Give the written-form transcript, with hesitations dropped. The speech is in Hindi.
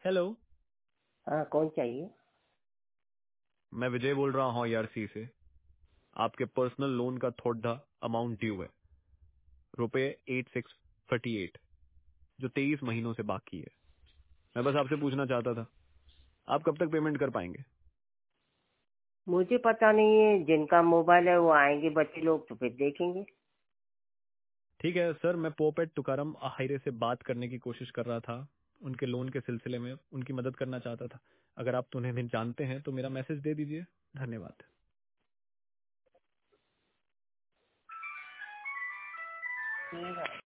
हेलो। हाँ, कौन चाहिए? मैं विजय बोल रहा हूँ ईआरसी से। आपके पर्सनल लोन का थोड़ा अमाउंट ड्यू है, रुपए 8638, जो 23 महीनों से बाकी है। मैं बस आपसे पूछना चाहता था, आप कब तक पेमेंट कर पाएंगे? मुझे पता नहीं है, जिनका मोबाइल है वो आएंगे बच्चे लोग तो फिर देखेंगे। ठीक है सर, मैं पोपेट तुकारम आहिरे से बात करने की कोशिश कर रहा था। उनके लोन के सिलसिले में उनकी मदद करना चाहता था। अगर आप तो उन्हें जानते हैं तो मेरा मैसेज दे दीजिए। धन्यवाद। ठीक है।